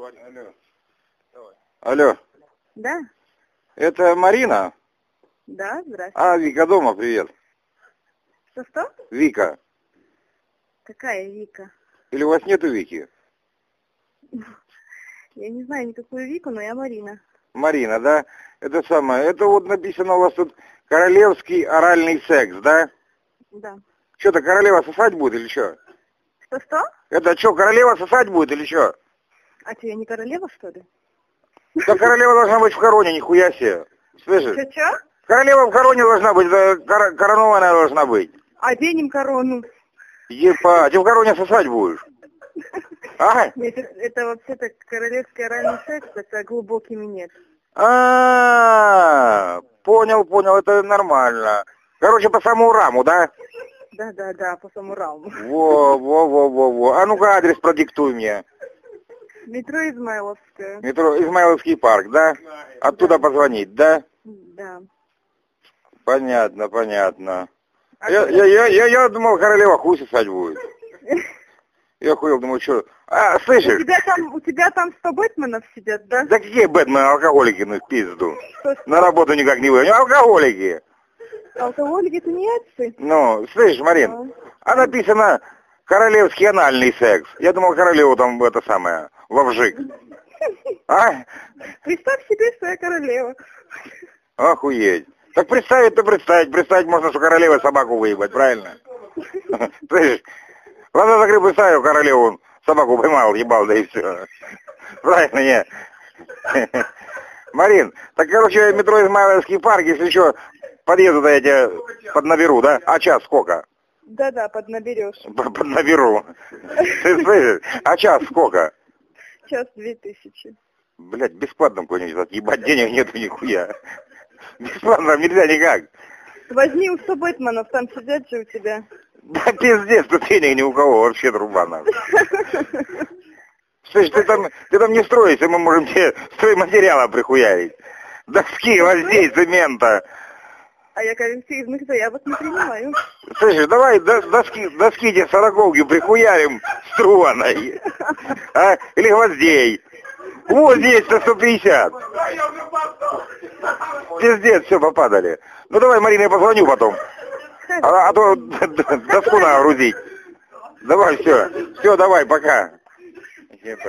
Алло. Алло. Да? Это Марина? Да, здравствуйте. А, Вика дома, привет. Что? Вика. Какая Вика? Или у вас нету Вики? Я не знаю никакую Вику, но я Марина. Марина, да? Это самое. Это вот написано у вас тут королевский оральный секс, да? Да. Что-то королева сосать будет или что? Что? Это что, королева сосать будет или что? А что, я не королева, что ли? Да королева должна быть в короне, нихуя себе. Слышишь? Чё? Королева в короне должна быть, да, коронованная должна быть. Оденем корону. Епа, ты в короне сосать будешь? А? Нет, это вообще-то королевский оральный секс, это глубокий минет. Понял, это нормально. Короче, по самому раму, да? Да, по самураму. Во. А ну-ка адрес продиктуй мне. Метро Измайловская. Метро Измайловский парк, да? Оттуда позвонить, да? Да. Понятно. Я думал, королева хуй сосать будет. Я хуел, думаю, что... А, слышишь? У тебя там 100 бэтменов сидят, да? Да какие бэтмены, алкоголики, ну, в пизду. Что? На работу никак не выйдут. Алкоголики. Алкоголики это не отцы? Ну, слышишь, Марин, а написано королевский анальный секс. Я думал, королеву там это самое, вовжик. А? Представь себе, что я королева. Охуеть. Так представить можно, что королева собаку выебать, правильно? Слышишь, глаза закрыл, представил королеву, собаку поймал, ебал, да и все. Правильно, не? Марин, так, короче, метро Измайловский парк, если что, подъезду-то я тебя поднаберу, да? А час сколько? Да, поднаберешь. Поднаберу. Ты слышишь? А час сколько? Час 2000. Блядь, бесплатно какой-нибудь, ебать, денег нету нихуя. Бесплатно нельзя никак. Возьми у 100 бэтменов, там сидят же у тебя. Да пиздец, тут денег ни у кого, вообще труба надо. Слышь, ты там не стройся, мы можем тебе стройматериала прихуярить. Доски, гвоздей, цемента. А я коллективных заявок не принимаю. Слышишь, давай доски тебе сороковки прихуярим струваной. А? Или гвоздей. Вот здесь 150. Пиздец, все, попадали. Ну давай, Марина, я позвоню потом. А то доску надо грузить. Давай, все, давай, пока.